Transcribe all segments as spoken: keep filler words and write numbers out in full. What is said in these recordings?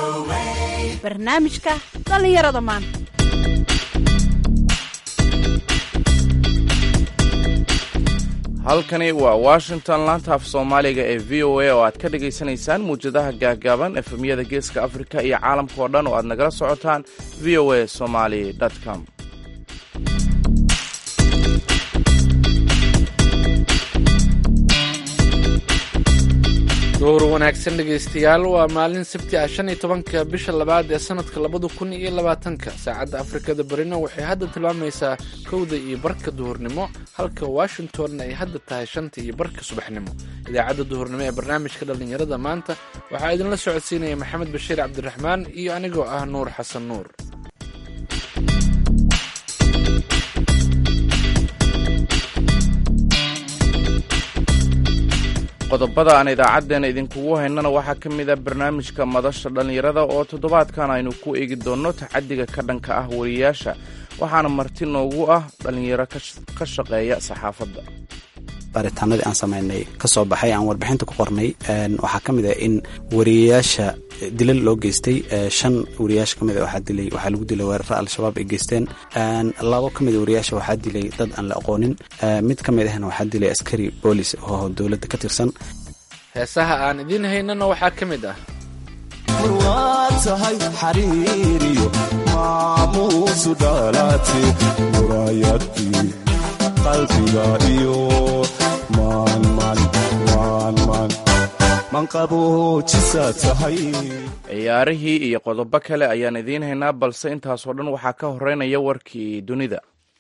barnaamijka dhallinyarada maanta. halkani waa washington laanta af soomaaliga ee v o a oo aad ka dhagaysanaysaan muwjadaha gaagaaban efemyada geeska afrika iyo caalamka oo dhan oo aad nagala socotaan v o a somali com. duhur wanaagsan dhegaystayaal, waa maalin sabti ah shan iyo tobanka bisha labaad ee sanadka labada kun iyo labaatanka. saacadda afrikada barina waxay hadda tilmaamaysaa kowda iyo barka duhurnimo, halka washingtonna ay hadda tahay shanta iyo barka subaxnimo. idaacadda duhurnimo ee barnaamijka dhallinyarada maanta waxaa idinla socodsiinaya maxamed bashiir cabdiraxmaan iyo anigoo ah nuur xasan nuur. qodobada aan idaacaddeena idinkugu haynana waxaa ka mid a barnaamijka madasha dhallinyarada oo toddobaadkan aynu ku eegi doonno tacaddiga ka dhanka ah wariyaasha, waxaana marti noogu ah dhallinyaro ka shaqeeya saxaafadda. baaritaanadii aan samaynay ka soo baxay aan warbixinta ku qornay waxaa ka mid ah in wariyayaasha dilal loo geystay. shan wariyaasha ka mid a waxaa dilay waxaa lagu dilay weeraro al-shabaab ay geysteen. labo ka mid a wariyaasha waxaa dilay dad aan la aqoonin. mid ka mid ahna waxaa dilay askari boolis oo dowladda ka tirsan. heesaha aan idiin haynana waxaa ka mid ah tahay xariiriyo maamuusu dhalaate muraayadii qalbiga iyo manqabojisa tahay. ciyaarihii iyo qodobo kale ayaan idiin haynaa, balse intaasoo dhan waxaa ka horeynaya warkii dunida.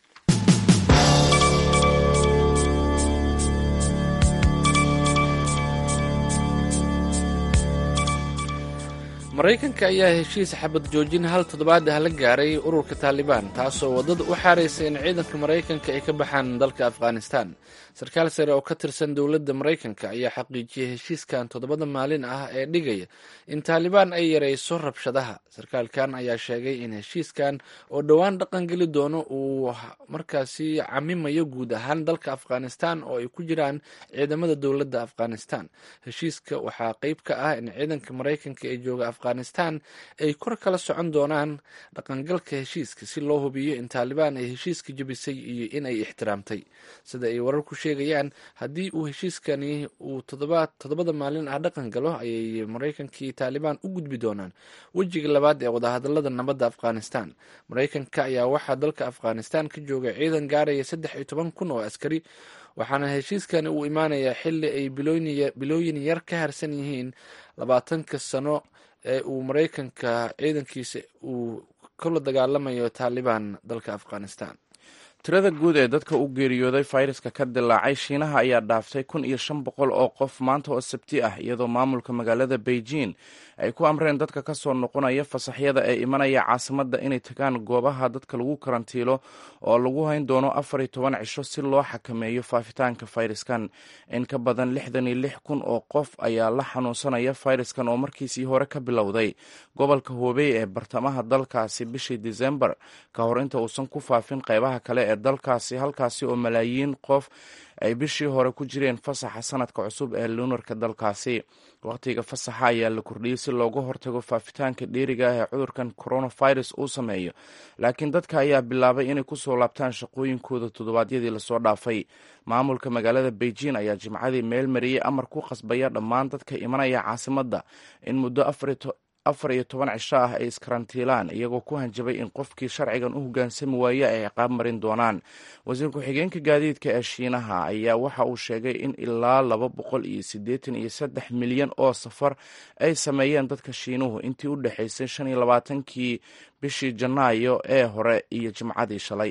maraykanka ayaa heshiis xabad joojin hal toddobaad ah la gaaray ururka taalibaan, taasoo waddada u xaaraysa in ciidanka maraykanka ay ka baxaan dalka afghanistan. sarkaal sare oo ka tirsan dowladda maraykanka ayaa xaqiijiyey heshiiskan toddobada maalin ah ee dhigaya in taalibaan ay yarayso rabshadaha. sarkaalkan ayaa sheegay in heshiiskan oo dhowaan dhaqangeli doono uu markaasi camimayo guud ahaan dalka afghanistan oo ay ku jiraan ciidamada dowladda afghanistan. heshiiska waxaa qayb ka ah in ciidanka maraykanka ee jooga afghanistan ay kor kala socon doonaan dhaqangalka heshiiska si loo hubiyo in taalibaan ay heshiiska jebisay iyo in ay ixtiraamtay. sida ay wararku sheegayaan, haddii uu heshiiskani uu toddobada maalin ah dhaqan galo, ayay maraykankii taalibaan u gudbi doonaan wejiga labaad ee wadahadalada nabadda afghanistan. maraykanka ayaa waxaa dalka afghanistan ka jooga ciidan gaaraya saddex iyo toban kun oo askari, waxaana heshiiskani uu imaanayaa xili ay bilooyin yar ka harsan yihiin labaatanka sano ee uu maraykanka ciidankiisa uu kula dagaalamayo taalibaan dalka afghanistan. tirada guud ee dadka u geeriyooday fayraska ka dilaacay shiinaha ayaa dhaaftay kun iyo shan boqol oo qof maanta oo sabti ah, iyadoo maamulka magaalada beijing ay ku amreen dadka ka soo noqonaya fasaxyada ee imanaya caasimadda inay tagaan goobaha dadka lagu karantiilo oo lagu hayn doono afar iyo toban cisho si loo xakameeyo faafitaanka fayraskan. in ka badan lixdan iyo lix kun oo qof ayaa la xanuunsanaya fayraskan oo markiisii hore ka bilowday gobolka Hubei ee bartamaha dalkaasi bishii Disembar, ka hor inta uusan ku faafin qaybaha kale ee dalkaasi, halkaasi oo malaayiin qof ay bishii hore ku jireen fasaxa sanadka cusub ee lunarka dalkaasi. waqtiga fasaxa ayaa la kordhiyey si looga hortago faafitaanka dheeriga ah ee cudurkan coronavirus uu sameeyo, laakiin dadka ayaa bilaabay inay kusoo laabtaan shaqooyinkooda toddobaadyadii lasoo dhaafay. maamulka magaalada beijing ayaa jimcadii meel mariyey amar ku qasbaya dhammaan dadka imanaya caasimadda in muddo afar iyo toban cisho ah ay iskarantiilaan, iyagoo ku hanjabay in qofkii sharcigan u hoggaansami waaye ay ciqaab marin doonaan. wasiir ku-xigeenka gaadiidka ee shiinaha ayaa waxa uu sheegay in ilaa laba boqol iyo siddeetan iyo saddex milyan oo safar ay sameeyeen dadka shiinuhu intii u dhexaysay shan iyo labaatankii bishii janaayo ee hore iyo jimcadii shalay.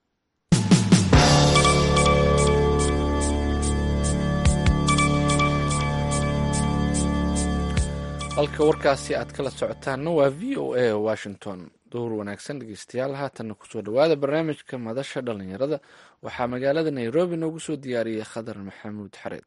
halka warkaasi aad kala socotaanna waa v o a washington. duhur wanaagsan dhegeystayaal, haatanna kusoo dhawaada barnaamijka madasha dhallinyarada. waxaa magaalada nairobi noogu soo diyaariyey khadar maxamuud xareed.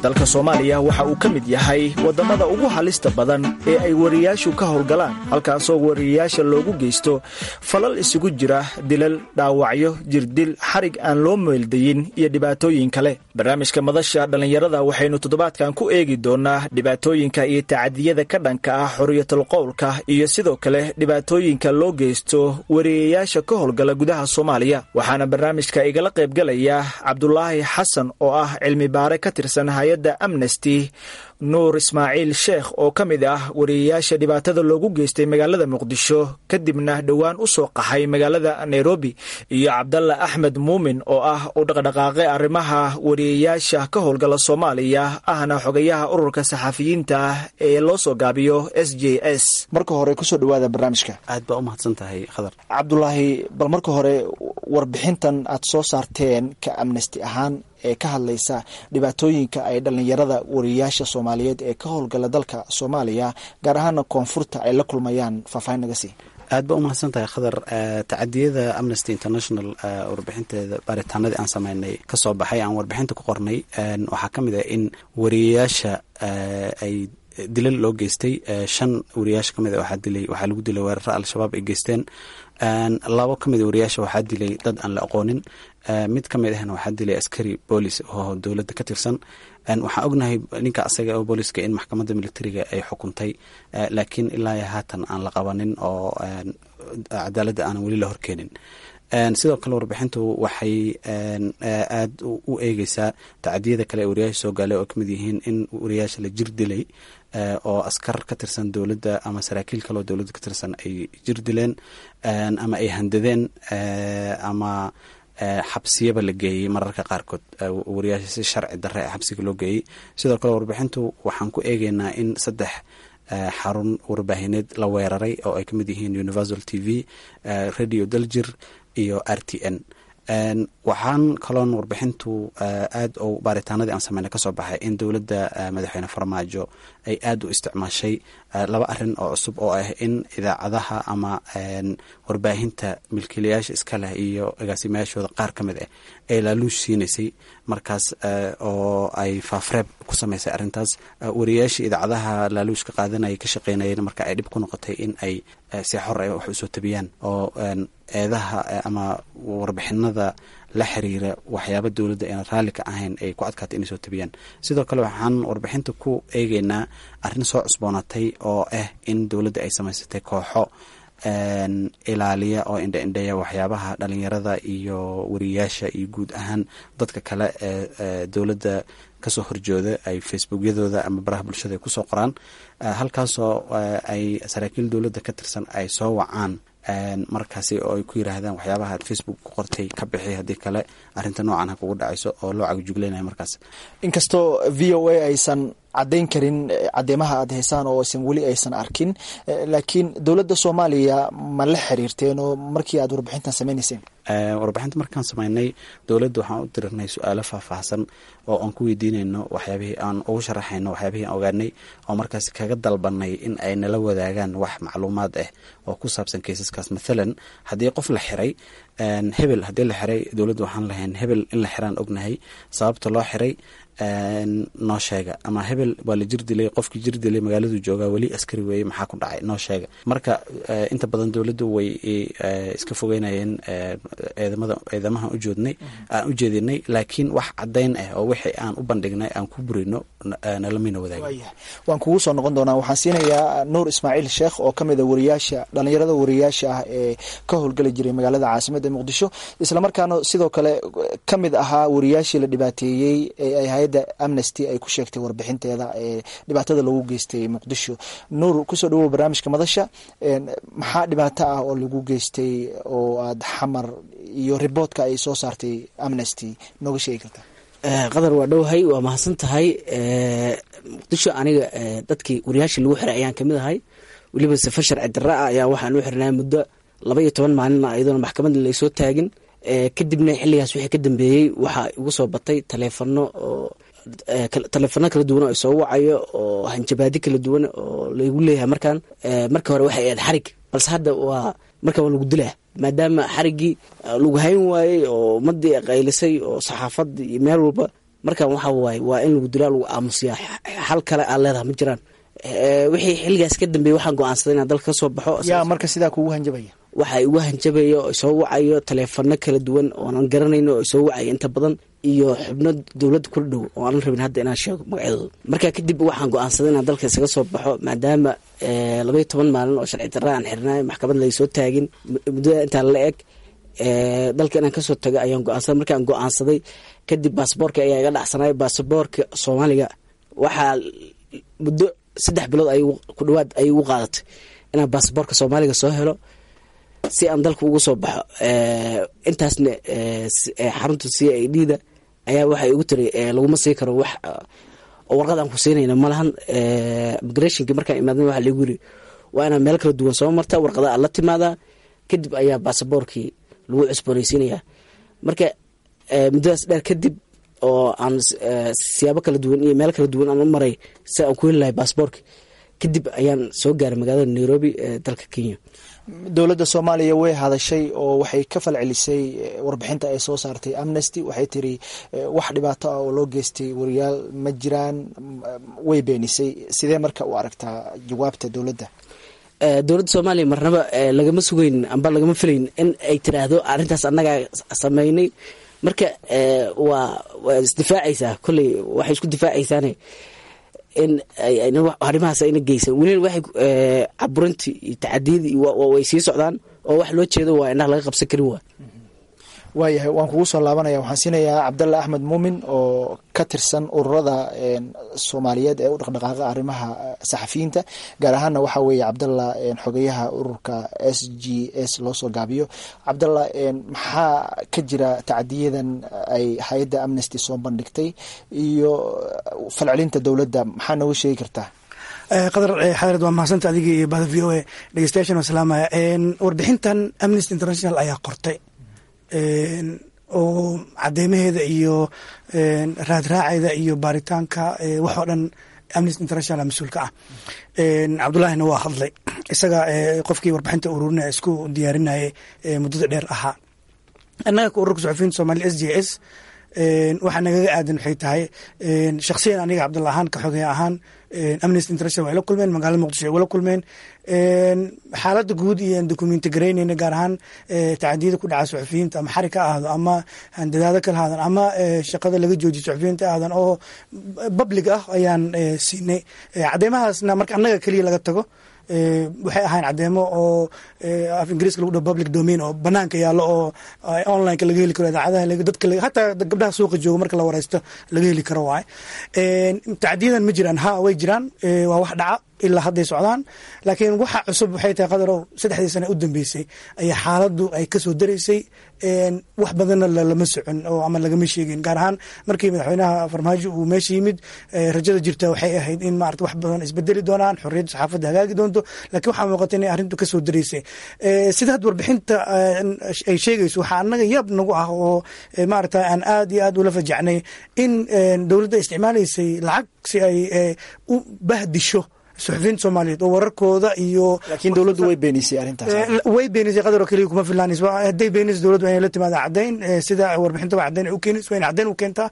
dalka soomaaliya waxa uu ka mid yahay waddamada ugu halista badan ee ay wariyaashu ka howlgalaan, halkaasoo wariyayaasha loogu geysto falal isugu jira dilal, dhaawacyo, jirdil, xarig aan loo meeldayin iyo dhibaatooyin kale. barnaamijka madasha dhallinyarada waxaynu toddobaadkan ku eegi doonaa dhibaatooyinka iyo tacadiyada ka dhanka ah xorriyatul qowlka iyo sidoo kale dhibaatooyinka loo geysto wariyayaasha ka howlgala gudaha soomaaliya. waxaana barnaamijka igala qaybgalaya cabdulaahi xasan oo ah cilmi baare ka tirsan hay-adda amnesty, nuur ismaaciil sheekh oo ka mid ah wariyayaasha dhibaatada loogu geystay magaalada muqdisho kadibna dhowaan u soo qaxay magaalada nairobi, iyo cabdalla axmed muumin oo ah u dhaqdhaqaaqe arrimaha wariyayaasha ka howlgala soomaaliya, ahna xogayaha ururka saxafiyiinta ah ee loo soo gaabiyo s j s. marka hore kusoo dhawaada barnaamijka. aad baa u mahadsan tahay khadar. cabdulaahi, bal marka hore warbixintan aad soo saarteen ka amnesty ahaan ee ka hadlaysa dhibaatooyinka ay dhallinyarada wariyayaasha soomaaliyeed ee ka howlgala dalka soomaaliya gaar ahaana koonfurta ay la kulmayaan, faahfaahin naga sii. aad ba u mahadsan tahay khadar. tacadiyada amnesty international warbixinteeda baaritaanadii aan sameynay ka soo baxay aan warbixinta ku qornay waxaa ka mid ah in wariyayaasha ay dilal loo geystay. shan wariyayaasha ka mid a waxaa dilay waxaa lagu dilay weeraro al-shabaab ay geysteen. labo ka mid a wariyayaasha waxaa dilay dad aan la aqoonin. mid ka mid ahna waxaa dilay askari boolis oo dowladda ka tirsan. waxaan ognahay ninka asaga oo booliska in maxkamadda militariga ay xukuntay, laakiin ilaa iyo haatan aan la qabanin oo cadaaladda aanan weli la horkeenin. sidoo kale warbixintu waxay aad u eegeysaa tacadiyada kale ee wariyaasha soo gaalay oo kamid yihiin in wariyaasha la jir dilay oo askar ka tirsan dowladda ama saraakiil kale oo dowladda ka tirsan ay jir dileen ama ay handadeen ama xabsiyaba la geeyey mararka qaarkood wariyaasha si sharci darre ee xabsiga loo geeyey. sidoo kale warbixintu waxaan ku eegeynaa in saddex xarun warbaahineed la weeraray oo ay kamid yihiin universal t v, radio daljir iyo r t n. waxaan kaloon warbixintu aad oo baaritaanadii aan sameynay ka soo baxay in dowladda madaxweyne farmaajo ay aad u isticmaashay laba arin oo cusub oo ah in idaacadaha ama warbaahinta milkiilayaasha iska leh iyo agaasimayaashooda qaar ka mid ah ay laaluush siinaysay markaas oo ay faafreeb ku samaysay arrintaas. wariyayaashii idaacadaha laaluushka qaadanayay ka shaqeynayeen marka ay dhib ku noqotay in ay si xor ay wax usoo tabiyaan oo eedaha ama warbixinada la xiriira waxyaaba dowladda ayna raalli ka ahayn ay ku adkaatay inay soo tabiyaan. sidoo kale waxaan warbixinta ku eegeynaa arrin soo cusboonaatay oo ah in dowladda ay samaysatay kooxo ilaaliya oo indha-indheeya waxyaabaha dhalinyarada iyo wariyayaasha iyo guud ahaan dadka kale ee dowladda kasoo horjooda ay facebookyadooda ama baraha bulshada ay kusoo qoraan, halkaasoo ay saraakiil dowladda ka tirsan ay soo wacaan markaasi oo ay ku yiraahdaan waxyaabaha aad facebook ku qortay ka bixi, haddii kale arrinta noocan ha kugu dhacayso oo loo cagjugleynaya markaas. inkastoo v o a aysan caddayn karin cadeymaha aad haysaan oo aysan weli aysan arkin, laakiin dowladda soomaaliya ma la xiriirteen oo markii aad warbixintan sameynayseen? warbixinta markaan sameynay dowladda waxaan u dirnay su-aalo faahfaahsan oo aan ku weydiinayno waxyaabihii aan ugu sharaxayno waxyaabihii aan ogaanay oo markaasi kaga dalbanay in ay nala wadaagaan wax macluumaad ah oo ku saabsan kaysaskaas. mathalan haddii qof la xiray hebel haddii la xiray dowladda waxaan lahayn hebel in la xiraan ognahay, sababta loo xiray noo sheega, ama hebel waa la jir dilay, qofkii jir dilay magaaladu joogaa weli askari weeye maxaa ku dhacay noo sheega. marka inta badan dowladdu way iska fogeynayeen eedamada eedamaha ujoodnay aan u jeedinay, laakiin wax caddayn ah oo wixii aan u bandhignay aan ku burino nalamina wadaagin. waan kugu soo noqon doonaa. waxaan siinayaa nuur ismaaciil sheekh oo ka mid a wariyaasha dhalinyarada wariyaasha ah ee ka howlgeli jiray magaalada caasimadda muqdisho, islamarkaana sidoo kale ka mid ahaa wariyaashii la dhibaateeyey ee ay hay-adda amnesty ay ku sheegtay warbixinteeda ee dhibaatada lagu geystay muqdisho. nuur, kusoo dhawow barnaamijka madasha. maxaa dhibaato ah oo lagu geystay oo aad xamar iyo riboodka ay soo saartay amnesty nooga sheegi kartaa? qadar waa dhowhay, waa mahadsan tahay. muqdisho aniga dadkii wariyaashii lagu xiray ayaan kamid ahay, weliba safar sharci darra ah ayaa waxaan u xirnaa muddo laba iyo toban maalin ah iyadoona maxkamadda laysoo taagin. kadibna xilligaas wixii ka dambeeyey waxaa igu soo batay taleefano oo taleefano kala duwan oo isoo wacayo oo hanjabaadi kala duwan oo laygu leeyahay. markaan marka hore waxay ahayd xarig, balse hadda waa marka waa lagu dilaa maadaama xariggii lagu hayn waayey oo ummadii qaylisay oo saxaafadda iyo meel walba markan waxa waaye waa in lagu dilaa lagu aamusiyaa xal kale aad leedaha ma jiraan wixii xilligaas ka dambeeyey waxaan go-aansaday inaan dalka ka soo baxo yaa marka sidaa kugu hanjabaya waxa igu hanjabaya oo soo wacayo taleefano kala duwan oonan garanayno oo soo wacayo inta badan iyo xubno dowladda kula dhow oo aanan rabin hadda inaan sheego magacyadooda markaa kadib waxaan go-aansaday inaan dalka isaga soo baxo maadaama labaiyo toban maalin oo sharci darra aan xirnaay maxkamad laysoo taagin muddada intaa la eg dalka inaan kasoo tago ayaan go-aansaday markaan go-aansaday kadib baasaboorka ayaa iga dhacsanay baasaboorka soomaaliga waxaa muddo saddex bilood ay ku dhawaad ay ugu qaadatay inaan baasaboorka soomaaliga soo helo si aan dalka ugu soo baxo intaasna xarunta c i d da ayaa waxay igu tiri laguma sii karo wax oo warqad aan ku siinayna malahan migrationki markaan imaadna waxa lagu yiri waa inaa meel kala duwan soo marta warqada aad la timaadaa kadib ayaa baasaboorkii lagu cusboonaysiinayaa marka muddadaas dheer kadib oo aan siyaabo kala duwan iyo meel kala duwan aan u maray si aan ku heli lahay baasaboorki kadib ayaan soo gaaray magaalada nairobi ee dalka kenya dowladda soomaaliya way hadashay oo waxay ka falcelisay warbixinta ay soo saartay amnesty waxay tiri wax dhibaato ah oo loo geystay wariyaal ma jiraan way beenisay sidee marka u aragtaa jawaabta dowladda dowladda soomaaliya marnaba lagama sugeyn amba lagama filayn in ay tiraahdo arrintaas annagaa sameynay marka waa waa isdifaacaysaa kolley waxay isku difaacaysaane in arrimahaas ayna geysan welina waxay caburintii iyo tacadiyadii way sii socdaan oo wax loo jeedo waa indhaha laga qabsan karin waa waayahay waan kugu soo laabanaya waxaan siinayaa cabdalla axmed muumin oo ka tirsan ururada soomaaliyeed ee u dhaqdhaqaaqa arrimaha saxafiyiinta gaar ahaana waxaa weeye cabdalla xogeyaha ururka s g s loo soo gaabiyo cabdalla maxaa ka jira tacadiyadan ay hay-adda amnesty soo bandhigtay iyo falcelinta dowladda maxaa nooga sheegi kartaa qadar xareed waa mahadsantaa adiga iyo bahda v o a dhegeystayaashan waa salaamaya warbixintan amnesty international ayaa qortay oo cadeymaheeda iyo raadraaceyda iyo baaritaanka waxoo dhan amnesty international mas-uulka ah cabdullaahina waa hadlay isaga qofkii warbixinta ururinaya isku diyaarinayay muddada dheer ahaa annaga ka ururka saxufiyiinta somalia s j s waxaa nagaga aadan waxay tahay shaksiyan aniga cabdullah ahaan ka xogaya ahaan amnesty international way la kulmeen magaalada muqdisho way la kulmeen xaaladda guud iyo aan documenti garaynayna gaar ahaan tacadiyada ku dhaca saxufiyiinta ama xari ka ahdo ama handadaado kala ahdan ama shaqada laga joojiyo saxufiyiinta ahdan oo public ah ayaan siinay cadeymahaasna marka annaga keliya laga tago waxay ahayn cadeemo oo af ingiriiska lagu dhaho public domain oo banaanka yaallo oo onlineka laga heli karo idaacadaha dadka hataa gabdhaha suuqa jooga marka la wareysto laga heli karo waay tacdiyadan ma jiraan ha way jiraan waa wax dhaca ilaa hadday socdaan laakiin waxa cusub waxay tahay qadarow saddexdii sane u dambeysay ayaa xaaladdu ay kasoo daraysay wax badanna lama socon oo ama lagama sheegin gaar ahaan markii madaxweynaha farmaajo uu meesha yimid rajada jirta waxay ahayd in maarata wax badan isbedeli doonaan xorriyadda saxaafadda hagaagi doonto laakiin waxaa muuqata inay arrintu kasoo daraysay sida had warbixinta ay sheegayso waxaa annaga yaab nagu ah oo maarata aan aad iyo aad ula fajacnay in dowladda isticmaalaysay lacag si ay u bahdisho suxufiyiinta soomaaliyeed oo wararkooda iyo laakiin dowladdu way beenisay arrintaas way beenisay qadaro keliya kuma filaanayso hadday beenisay dowladdu waa inay la timaada caddayn sida warbixinta waa caddayn ay u keenayso waa inay caddayn u keentaa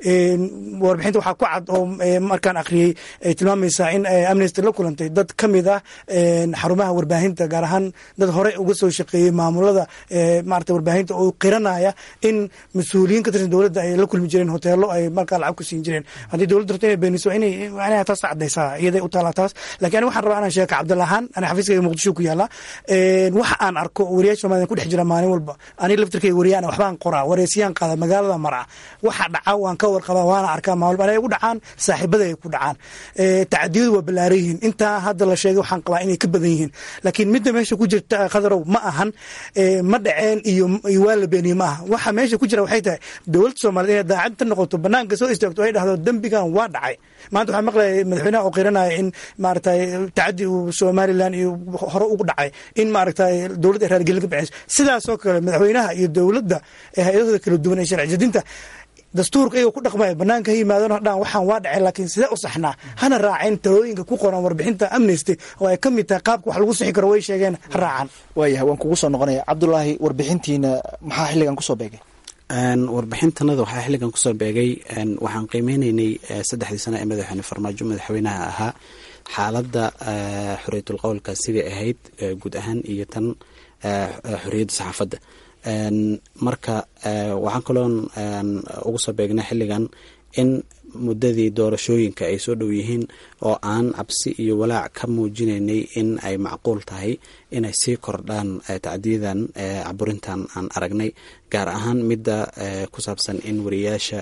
warbixinta waxaa ku cad oo markaan akhriyey ay tilmaamaysaa in amnesty la kulantay dad ka mid ah xarumaha warbaahinta gaar ahaan dad hore uga soo shaqeeyey maamulada maarata warbaahinta oo qiranaya in mas-uuliyiin ka tirsan dowladda ay la kulmi jireen hoteelo ay markaa lacag ku siin jireen haddii dowladda rabto inay beeniso inay inay taas caddaysaa iyaday u taalaa taas lakin ani waxaan rabaa inaan sheeka cabdalla ahaan ani xafiiskayga muqdisho ku yaala waxa aan arko wariyaasha soomaliya ku dhex jira maalin walba ani laftirkayga wariyaan waxbaan qoraa wareysiyaan qaada magaalada marca waxa dhaca waan ka warqabaa waana arkaa maalin walba anay ku dhacaan saaxiibada ay ku dhacaan tacadiyadu waa ballaaran yihiin intaa hadda la sheegay waxaan qabaa inay ka badan yihiin laakiin midda meesha ku jirta qadarow ma ahan ma dhaceen iyo waa la beeniye ma aha waxa meesha ku jira waxay tahay dowladda soomaaliya inay daacad ta noqoto banaanka soo istaagto ay dhahdo dembigan waa dhacay maanta waxaa maqlaya madaxweynaha oo qiranaya in maaragtay tacadi uu somalilan iyo hore ugu dhacay in maaragtay dowladda ay raaligelin ka bixiyso sidaasoo kale madaxweynaha iyo dowladda ee hay-adahooda kala duwan ee sharci jadinta dastuurka iyagoo ku dhaqmaya banaanka ha yimaadaan hadhaan waxaan waa dhacay laakiin sidee u saxnaa hana raaceen talooyinka ku qoran warbixinta amnesty oo ay ka mid tahay qaabka wax lagu sixi karo way sheegeen ha raacan waayahay waan kugu soo noqonaya cabdulaahi warbixintiina maxaa xilligan kusoo beegay warbixintanada waxaa xilligan kusoo beegay waxaan qiimeyneynay saddexdii sano ee madaxweyne farmaajo madaxweynaha ahaa xaaladda xorriyatul qowlka sidai ahayd guud ahaan iyo tan xorriyadda saxaafadda marka waxaan kaloon ugu soo beegnay xilligan in muddadii doorashooyinka ay soo dhow yihiin oo aan cabsi iyo walaac ka muujinaynay in ay macquul tahay inay sii kordhaan tacdiyadan caburintan aan aragnay gaar ahaan midda ku saabsan in wariyaasha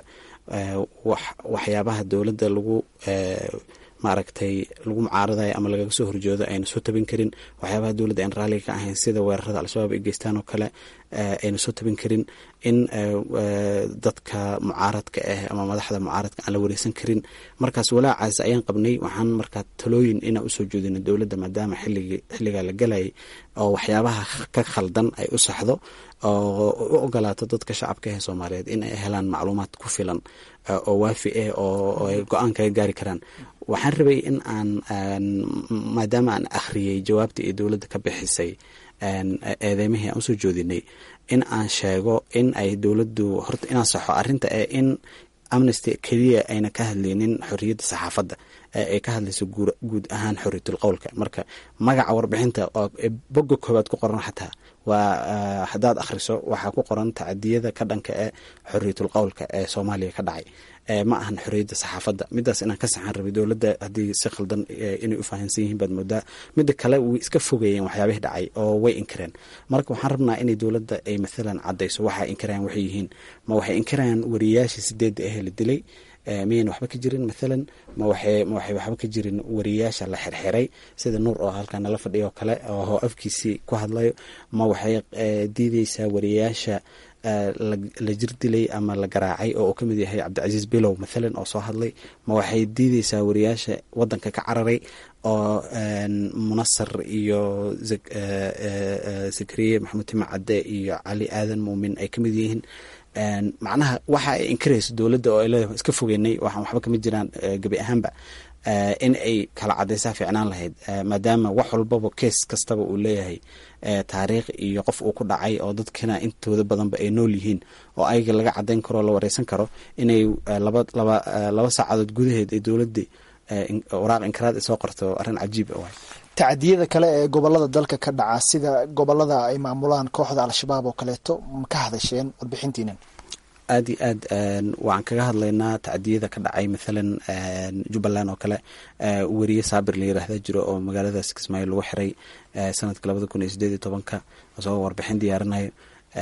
waxyaabaha dowladda lagu maaragtay lagu mucaaradayo ama lagaga soo horjoodo ayna soo tabin karin waxyaabaha dowladda aan raalliga ka ahayn sida weerarada al-shabaab ay geystaan oo kale ayna soo tabin karin in dadka mucaaradka ah ama madaxda mucaaradka aan la wareysan karin markaas walaacaas ayaan qabnay waxaan markaa talooyin inaan usoo jeedina dowladda maadaama xiligi xilligaa la galayay oo waxyaabaha ka khaldan ay u saxdo oo u ogolaato dadka shacabka ee soomaaliyeed in ay helaan macluumaad ku filan oo waafi ah oo ay go-aan kaga gaari karaan waxaan rabay in aan maadaama aan akhriyey jawaabtii ay dowladda ka bixisay eedeymihii aan usoo joodinay in aan sheego in ay dowladdu horta inaan saxo arrinta ee in amnesty keliya ayna ka hadlaynin xorriyadda saxaafadda ay ka hadlayso guud ahaan xorriyatul qowlka marka magaca warbixinta oo bogga koobaad ku qoran xataa waa haddaad akhriso waxaa ku qoran tacadiyada ka dhanka ee xorriyatul qowlka ee soomaaliya ka dhacay ma ahan xorriyadda saxaafadda midaas inaan ka saxan rabay dowladda haddii si khaldan inay u fahansan yihiin baad moodaa midda kale way iska fogeeyeen waxyaabihii dhacay oo way inkireen marka waxaan rabnaa inay dowladda ay maalan caddayso waxaa inkirayaan waxay yihiin ma waxay inkirayaan wariyaashii sideedda ahee la dilay miyayna waxba ka jirin maalan ma waxay ma waxay waxba ka jirin wariyaasha la xirxiray sida nuur oo halkan nala fadhiyo oo kale oo afkiisii ku hadlayo ma waxay diideysaa wariyaasha la jir dilay ama la garaacay oo uu ka mid yahay cabdicasiis bilow maalan oo soo hadlay ma waxay diideysaa wariyaasha waddanka ka cararay oo munasar iyo zakariye maxamuud tima cadde iyo cali aadan muumin ay ka mid yihiin macnaha waxa ay inkirayso dowladda oo ay leedahay iska fogeynay waxaan waxba kama jiraan gebi ahaanba in ay kala cadaysaa fiicnaan lahayd maadaama wax walbaba kees kastaba uu leeyahay taariikh iyo qof uu ku dhacay oo dadkina intooda badanba ay nool yihiin oo ayaga laga cadayn karo o la wareysan karo inay laba laba laba saacadood gudaheed ay dowladda waraaq inkiraad ay soo qorto arrin cajiib ah tacadiyada kale ee gobolada dalka ka dhaca sida gobolada ay maamulaan kooxda al-shabaab oo kaleeto ma ka hadasheen warbixintiinan aad iyo aad waxaan kaga hadlaynaa tacadiyada ka dhacay maalan jubbaland oo kale weriye saabir la yiraahda jiro oo magaaladaas kismaayo lagu xiray sanadka labada kun iyo sideed iyo tobanka isagoo warbixin diyaarinayo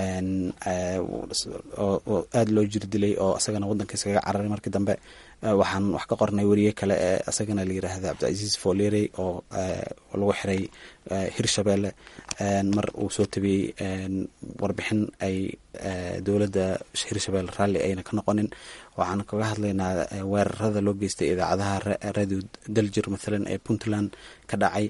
oo aada loo jir dilay oo asagana waddanka iskaga cararay markii dambe waxaan wax ka qornay weriye kale ee asagana la yiraahda cabdicasiis folerey oo lagu xiray hirshabeelle mar uu soo tabiyey warbixin ay dowladda hirshabeelle raalli ayna ka noqonin waxaan kaga hadlaynaa weerarada loo geystay idaacadaha radio daljir maalan ee puntland ka dhacay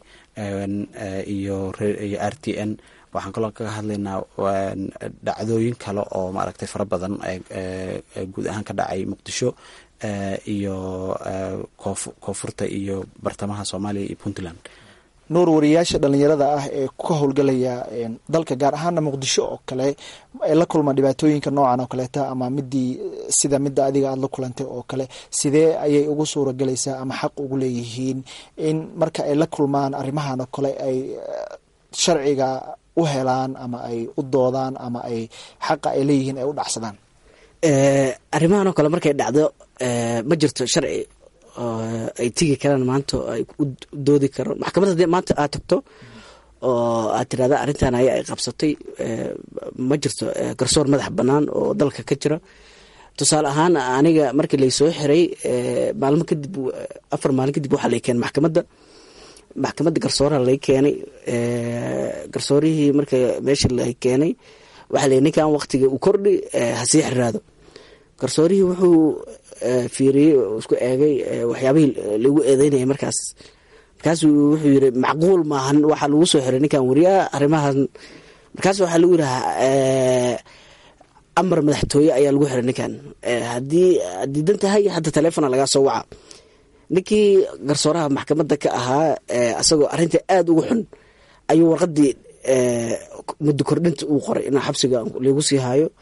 iyo r t n waxaan kaloo kaga hadlaynaa dhacdooyin kale oo maaragtay fara badan guud ahaan ka dhacay muqdisho iyo koonfurta iyo bartamaha soomaaliya iyo puntland nuur wariyaasha dhalinyarada ah ee ka howlgalaya dalka gaar ahaana muqdisho oo kale ay la kulmaan dhibaatooyinka noocan oo kaleeta ama midii sida midda adiga aada la kulantay oo kale sidee ayay ugu suura galaysaa ama xaq ugu leeyihiin in marka ay la kulmaan arrimahan oo kale ay sharciga u helaan ama ay u doodaan ama ay xaqa ay leeyihiin ay u dhacsadaan arrimahan oo kale markay dhacdo ma jirto sharci ay tigi karaan maanta oo ay u doodi karaan maxkamad haddii maanta aad tagto oo aad tirahda arrintan aya ay qabsatay ma jirto garsoor madax bannaan oo dalka ka jira tusaale ahaan aniga markii laysoo xiray maalmo kadib afar maalin kadib waxaa lay keenay maxkamadda maxkamadda garsooraha lay keenay garsoorihii marka meeshii lay keenay waxaa lay ninkan waqtiga u kordhi hasii xiraado garsoorihii wuxuu fiiriyey isku eegay waxyaabihii lagu eedeynaya markaas markaasuu wuxuu yiri macquul maahan waxaa lagu soo xiray ninkan wariyaa arrimahan markaas waxaa lagu yiraha amar madaxtooye ayaa lagu xiray ninkan haddii diidan tahay hadda taleefona lagaa soo waca ninkii garsooraha maxkamadda ka ahaa asagoo arrinta aada ugu xun ayuu warqadii muddo kordhinta uu qoray inaa xabsiga lagu sii haayo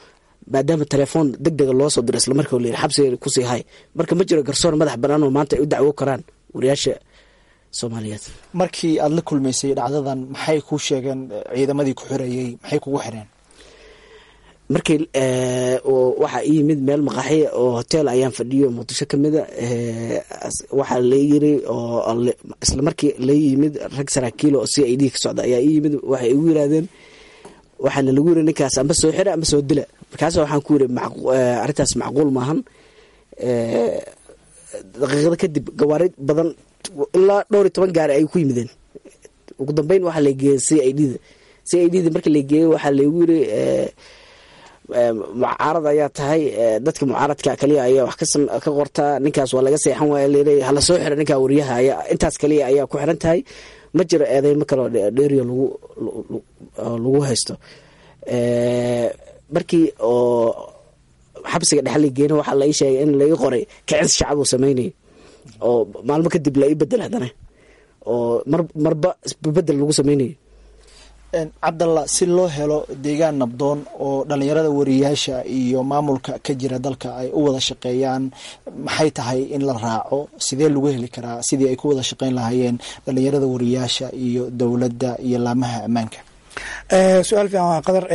maadaama telefoon deg dega loo soo diro islamarkaa la yidhi xabsiga kusii hay marka ma jiro garsoor madax bannaan oo maanta ay u dacwo karaan wariyaasha soomaaliyeed. markii aad la kulmaysay dhacdadan maxay kuu sheegeen ciidamadii ku xoreeyey maxay kugu xireen? markii waxaa ii yimid meel maqaaxi oo hotel ayaan fadhiyo muqdisho kamida waxaa la yiri oo isla markii la yimid rag saraakiil oo c I D ka socda ayaa ii yimid waxay igu yiraahdeen waxaana lagu yiri ninkaas amba soo xira amba soo dila markaas waxaan ku yiri arrintaas macquul maahan. daqiiqada kadib gawaari badan ilaa dhowr iyo toban gaari ay ku yimideen ugu dambeyn waxaa la geeyey c I D da c I D da marka la geeyey waxaa lagu yiri mucaarad ayaa tahay dadka mucaaradka kaliya ayaa wax ka qortaa ninkaas waa laga seexan waaya leeyahay hala soo xira ninka wariyaha ayaa intaas kaliya ayaa ku xiran tahay ma jiro eedeymo kale oo dheeriyo lagu lagu haysto. markii oo xabsiga dhexe la geeyna waxaa la ii sheegay in laga qoray kicin shacab uu sameynayay oo maalmo kadib la ii bedel haddana oo mar marba bedel lagu sameynayay. cabdalla si loo helo deegaan nabdoon oo dhalinyarada wariyaasha iyo maamulka ka jira dalka ay u wada shaqeeyaan maxay tahay in la raaco sidee lagu heli karaa sidii ay ku wada shaqeyn lahaayeen dhalinyarada wariyaasha iyo dowladda iyo laamaha ammaanka? su-aal fiican waa qadar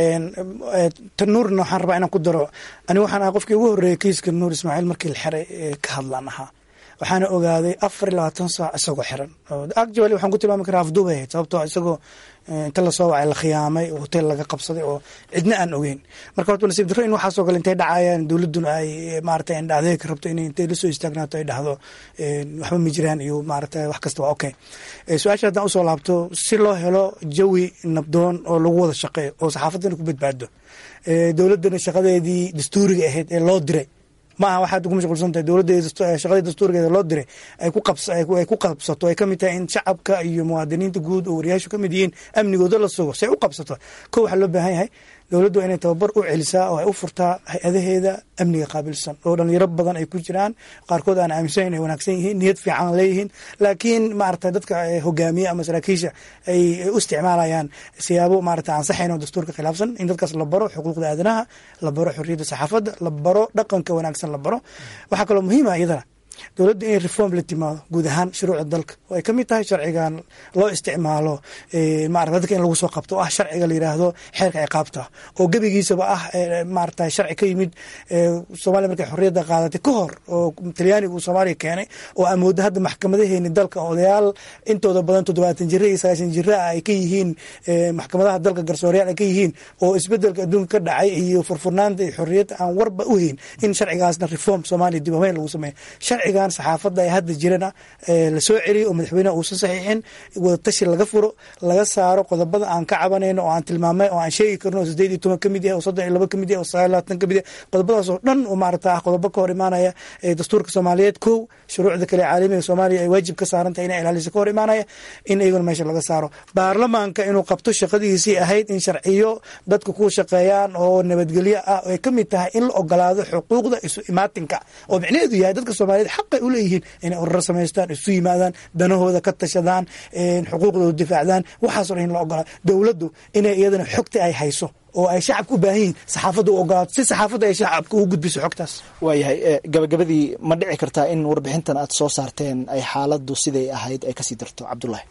tan nuurna waxaan rabaa inaan ku daro aniga waxaan ahaa qofkii ugu horreeyay kiiska nuur ismaaciil markii la xiray ka hadlaan ahaa waxaana ogaaday afar iyo labaatan saac isagoo xiran actually waxaan ku tilmaami karaa afduubay ahayd sababtoo isagoo inta lasoo wacay la khiyaamay oo hotel laga qabsaday oo cidna aan ogeyn marka horta nasiib darro in waxaasoo kale intay dhacayaan dowladduna ay maaragtay indhacdeeg rabto inay intay la soo istaagnaato ay dhahdo waxba ma jiraan iyo maaragtay wax kasta waa okay. su-aasha haddaan usoo laabto si loo helo jawi nabdoon oo lagu wada shaqeeyo oo saxaafaddana ku badbaado dowladdana shaqadeedii dastuuriga ahayd ee loo diray maaha waxaad ugu mashquulsan tahay dowladda shaqadii dastuurgeeda loo diray ay ku qabs ay ku qabsato ay kamid tahay in shacabka iyo muwaadiniinta guud oo wariyaashu kamid yihiin amnigooda la sugo si ay u qabsato ko waxaa loo baahan yahay dowladdu waa inay tababar u celisaa oo ay u furtaa hay-adaheeda amniga qaabilsan oo dhalinyaro badan ay ku jiraan qaarkood aan aaminsan inay wanaagsan yihiin niyad fiican leeyihiin laakiin maaragtay dadka hogaamiye ama saraakiisha ay u isticmaalayaan siyaabo maaragtay aan saxayn oo dastuurka khilaafsan in dadkaas la baro xuquuqda aadanaha la baro xorriyadda saxaafadda la baro dhaqanka wanaagsan la baro. waxaa kaloo muhiima iyadana dowladda inay reform la timaado guud ahaan shuruucda dalka oo ay kamid tahay sharcigan loo isticmaalo maarata dadka in lagu soo qabto oo ah sharciga la yiraahdo xeerka ciqaabta oo gebigiisaba ah maarata sharci ka yimid Soomaaliya markay xorriyadda qaadatay ka hor oo Talyaaniga uu Soomaaliya keenay oo amoodda hadda maxkamadaheena dalka odayaal intooda badan toddobaatan jir iyo sagaashan jir ay ka yihiin maxkamadaha dalka garsooreyaal ay ka yihiin oo isbedelka adduunka ka dhacay iyo furfurnaanta iyo xorriyadda aan warba u hayn in sharcigaasna reform Soomaaliya dib u habeyn lagu sameeyo. sharcigan saxaafadda ay hadda jirana la soo celiyo oo madaxweynaha uusan saxiixin wada tashi laga furo laga saaro qodobada aan ka cabanayno oo aan tilmaamay oo aan sheegi karno oo sideed iyo toban ka mid yahay oo soddon iyo laba ka mid yahay oo sagaal iyo labaatan ka mid yahay qodobadaas oo dhan oo maaragta ah qodobo ka hor imaanaya dastuurka Soomaaliyeed kow shuruucda kale caalamiga Soomaaliya ay waajib ka saaran tahay inay ilaaliso ka hor imaanaya in iyaguna meesha laga saaro baarlamaanka inuu qabto shaqadiisii ahayd in sharciyo dadka ku shaqeeyaan oo nabadgelyo ah oo ay ka mid tahay in la ogolaado xuquuqda isu imaatinka oo micnaheedu yahay dadka Soomaaliyeed xaq ay u leeyihiin inay urur samaystaan isu yimaadaan danahooda ka tashadaan xuquuqdooda difaacdaan waxaasoo dhan in la ogolaa dowladdu inay iyadana xogta ay hayso oo ay shacabka u baahan yihiin saxaafadda u ogolaato si saxaafadda ay shacabka ugu gudbiso xogtaas. waayahay gabagabadii ma dhici kartaa in warbixintan aad soo saarteen ay xaaladdu siday ahayd ay kasii darto cabdullaahi?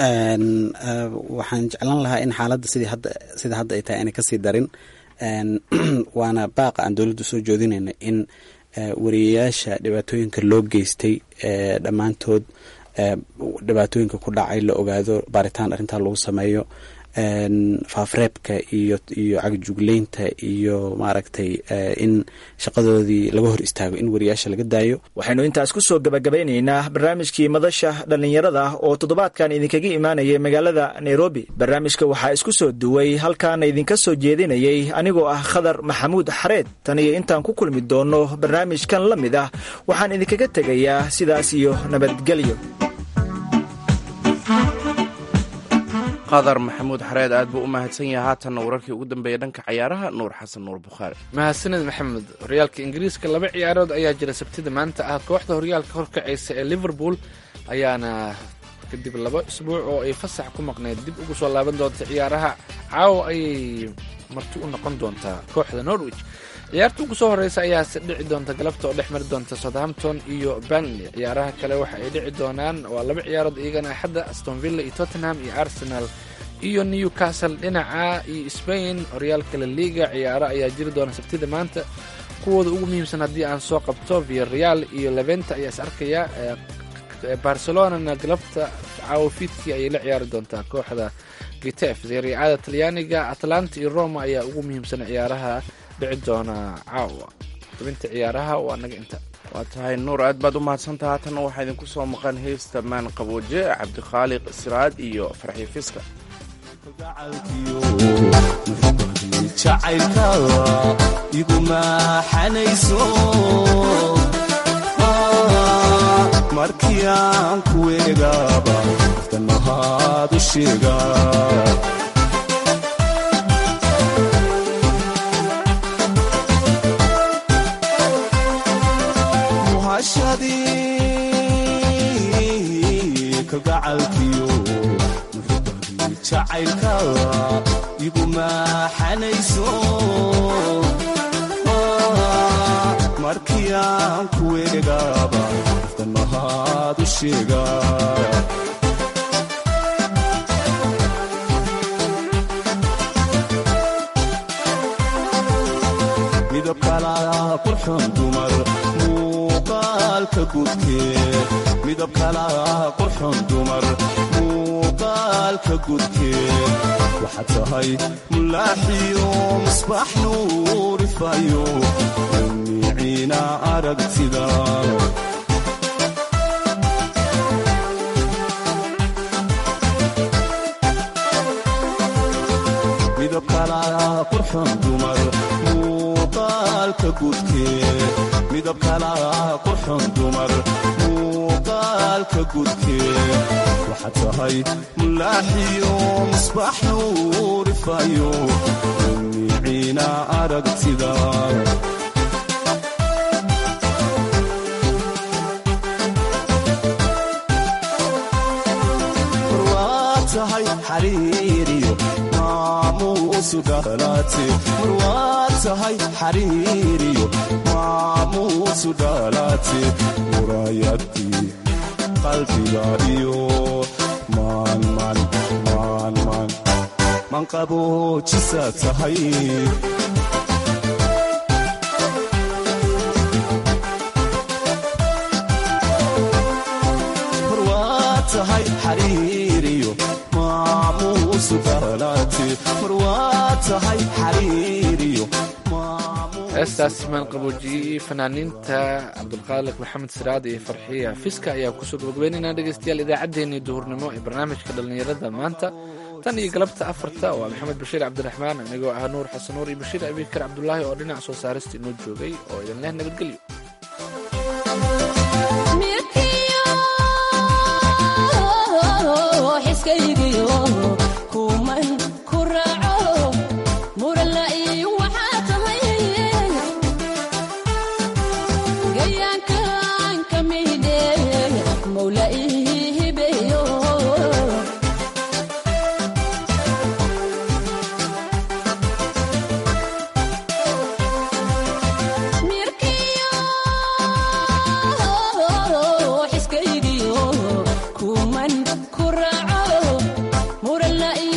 waxaan jeclaan lahaa in xaaladda sidii hadda sida hadda ay tahay aanay kasii darin waana baaqa aan dowladdu soo joodinayna in wariyayaasha dhibaatooyinka loo geystay dhammaantood dhibaatooyinka ku dhacay la ogaado baaritaan arrintaa lagu sameeyo faafreebka iyo iyo cagjugleynta iyo maaragtay in shaqadoodii laga hor istaago in wariyaasha laga daayo. waxaynu intaas ku soo gabagabeynaynaa barnaamijkii madasha dhallinyarada oo toddobaadkan idinkaga imaanayay magaalada Nairobi. barnaamijka waxaa isku soo duway halkaana idinka soo jeedinayay anigoo ah Khadar Maxamuud Xareed. tan iyo intaan ku kulmi doono barnaamijkan la mid ah waxaan idinkaga tegayaa sidaas iyo nabadgelyo. qadar maxamuud xareed aad buu u mahadsan yahay. haatanna wararkii ugu dambeeyay dhanka cayaaraha nuur xasan nuur bukhaari. mahadsaned maxamed. horyaalka ingiriiska laba ciyaarood ayaa jira sabtida maanta ah. kooxda horyaalka horkacaysa ee liverpool ayaana kadib laba isbuuc oo ay fasax ku maqneed dib ugu soo laaban doonta ciyaaraha caawa ayay marti u noqon doontaa kooxda norwich. ciyaarta ugu soo horeysa ayaase dhici doonta galabta oo dhex mari doonta Southampton iyo Burnley. ciyaaraha kale waxa ay dhici doonaan waa laba ciyaarood iyagana axadda, Aston Villa iyo Tottenham iyo Arsenal iyo Newcastle. dhinaca iyo Spain horyaalka La Liga ciyaaro ayaa jiri doona sabtida maanta. kuwooda ugu muhiimsan haddii aan soo qabto Villarreal iyo Levante ayaa is arkaya. Barcelona galabta caawfiidkii ayay la ciyaari doontaa kooxda Getafe. Serie A Talyaaniga Atalanta iyo Roma ayaa ugu muhiimsan ciyaaraha dhici doona caawa. xubinta ciyaaraha waa naga inta. waa tahay nuur, aad baad u mahadsantaha. haatanna waxaa idinku soo maqan heesta maan qabooje, cabdikhaaliq siraad iyo farxii fiska. jacaylkaada iguma xanayso markii aan ku eegaaba danahaad u sheega muhashadii kalgacalkiyo jacaylkaada iguma xanayso markii aan ku eegaaba danahaad u sheega midabkala qurxon dumar muuqaalka gudkee midabkala qurxon dumar muuqaalka gudkee waxaad tahay mulaaxiyo misbaax nuurifayo miciina aragtida midabkala qurxon dumar muuqaalka gudkee midabkala qurxon dumar muuqaalka gudkee waxaad tahay mulaaxiyo misbaax nuurifayo miciina aragtida warwaa tahay xariiriyo maamuusu dhalaate warwaa tahay xariiriyo maamuusu dhalaate muraayadii qalbiga iyo maan maan maan maan man qaboojisa tahay warwaa tahay xariiriyo maamuusu dhalaate warwaa tahay xariiriyo heestaasi maan qaboojiyey fanaaniinta cabdulqaaliq maxamed siraad iyo farxiya fiska ayaa kusoo gabagabeynayna dhegeystayaal idaacaddeenii duhurnimo ee barnaamijka dhallinyarada maanta tan iyo galabta afarta waa maxamed bashiir cabdiraxmaan anigoo ah nuur xasan nuur iyo bashiir abikar cabdulaahi oo dhinac soo saarista inoo joogay oo idin leh nabadgelyo. Muralla